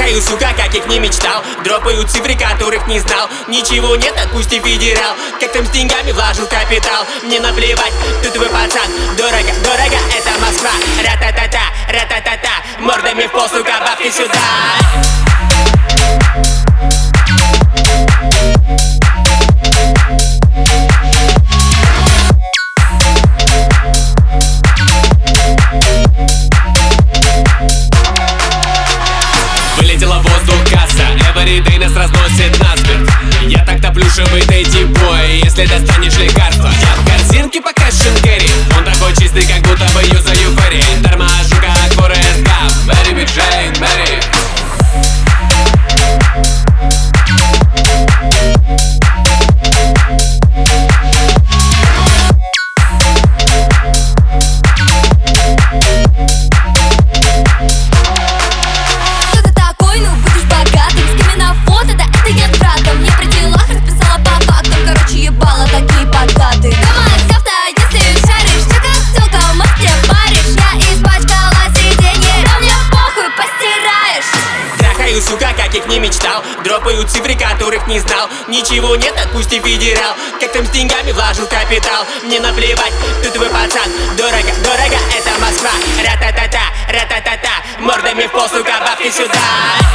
Трахаю, сука, как их не мечтал. Дропаю цифры, которых не знал. Ничего нет, отпусти федерал. Как там с деньгами вложу капитал. Мне наплевать, ты твой пацан. Дорого, дорого, это Москва. Ра-та-та-та, ра-та-та-та. Мордами в пол, сука, бабки сюда. Вылетела в воздух касса, everyday нас разносит насмерть. Я так топлю, чтобы дойти бой, если достанешь лекарства. Я в корзинке по кэшн кэрри. Он такой чистый, как будто бы юзаю ферри. Торможу, как Форест Гамп. Мэри Би Джейн, Мэри. Сука, как их не мечтал. Дропаю цифры, которых не знал. Ничего нет, отпусти федерал. Как там с деньгами вложу капитал. Мне наплевать, ты твой пацан. Дорого, дорого, это Москва. Ра-та-та-та, ра-та-та-та. Мордами в пол, сука, бабки сюда.